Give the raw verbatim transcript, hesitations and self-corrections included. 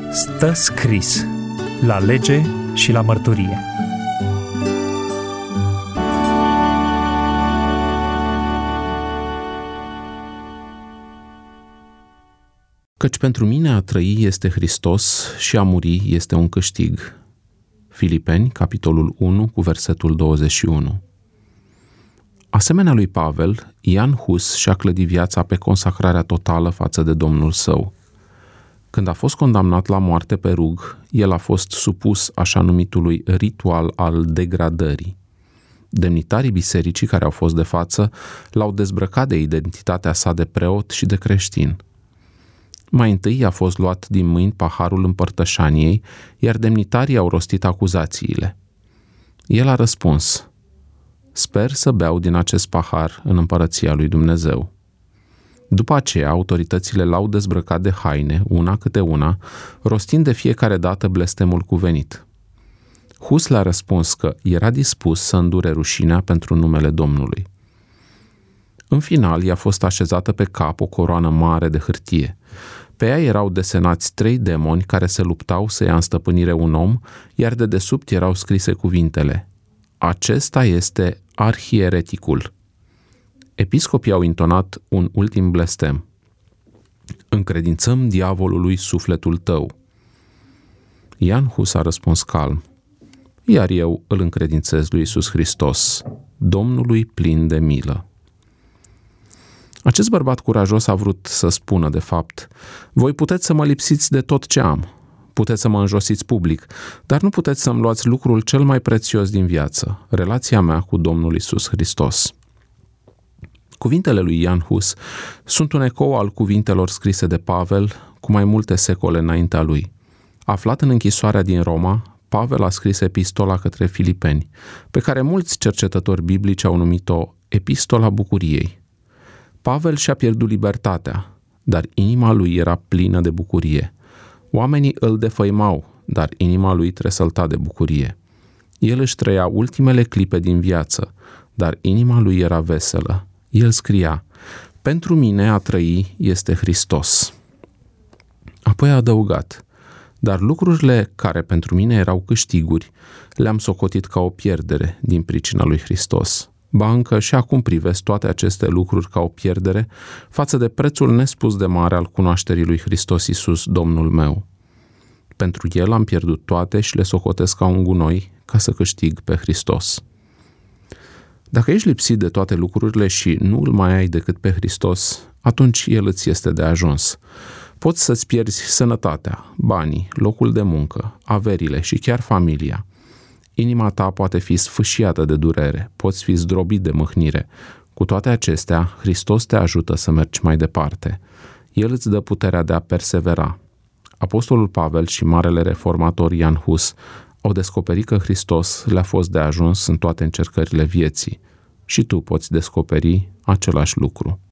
Stă scris la lege și la mărturie. Căci pentru mine a trăi este Hristos și a muri este un câștig. Filipeni, capitolul unu, cu versetul douăzeci și unu. Asemenea lui Pavel, Jan Hus și-a clădit viața pe consacrarea totală față de Domnul său. Când a fost condamnat la moarte pe rug, el a fost supus așa numitului ritual al degradării. Demnitarii bisericii care au fost de față l-au dezbrăcat de identitatea sa de preot și de creștin. Mai întâi a fost luat din mâini paharul împărtășaniei, iar demnitarii au rostit acuzațiile. El a răspuns: sper să beau din acest pahar în împărăția lui Dumnezeu. După aceea, autoritățile l-au dezbrăcat de haine, una câte una, rostind de fiecare dată blestemul cuvenit. Hus le-a răspuns că era dispus să îndure rușinea pentru numele Domnului. În final, i-a fost așezată pe cap o coroană mare de hârtie. Pe ea erau desenați trei demoni care se luptau să ia în stăpânire un om, iar de desubt erau scrise cuvintele: acesta este arhiereticul. Episcopii au intonat un ultim blestem: încredințăm diavolului sufletul tău. Jan Hus a răspuns calm: iar eu îl încredințez lui Iisus Hristos, Domnului plin de milă. Acest bărbat curajos a vrut să spună, de fapt: voi puteți să mă lipsiți de tot ce am, puteți să mă înjosiți public, dar nu puteți să-mi luați lucrul cel mai prețios din viață, relația mea cu Domnul Iisus Hristos. Cuvintele lui Jan Hus sunt un ecou al cuvintelor scrise de Pavel cu mai multe secole înaintea lui. Aflat în închisoarea din Roma, Pavel a scris epistola către Filipeni, pe care mulți cercetători biblici au numit-o epistola bucuriei. Pavel și-a pierdut libertatea, dar inima lui era plină de bucurie. Oamenii îl defăimau, dar inima lui tresălta de bucurie. El își trăia ultimele clipe din viață, dar inima lui era veselă. El scria: pentru mine a trăi este Hristos. Apoi a adăugat: dar lucrurile care pentru mine erau câștiguri le-am socotit ca o pierdere din pricina lui Hristos. Ba încă și acum privesc toate aceste lucruri ca o pierdere față de prețul nespus de mare al cunoașterii lui Hristos Iisus, Domnul meu. Pentru El am pierdut toate și le socotesc ca un gunoi ca să câștig pe Hristos. Dacă ești lipsit de toate lucrurile și nu îl mai ai decât pe Hristos, atunci El îți este de ajuns. Poți să-ți pierzi sănătatea, banii, locul de muncă, averile și chiar familia. Inima ta poate fi sfâșiată de durere, poți fi zdrobit de mâhnire. Cu toate acestea, Hristos te ajută să mergi mai departe. El îți dă puterea de a persevera. Apostolul Pavel și marele reformator Jan Hus au descoperit că Hristos le-a fost de ajuns în toate încercările vieții și tu poți descoperi același lucru.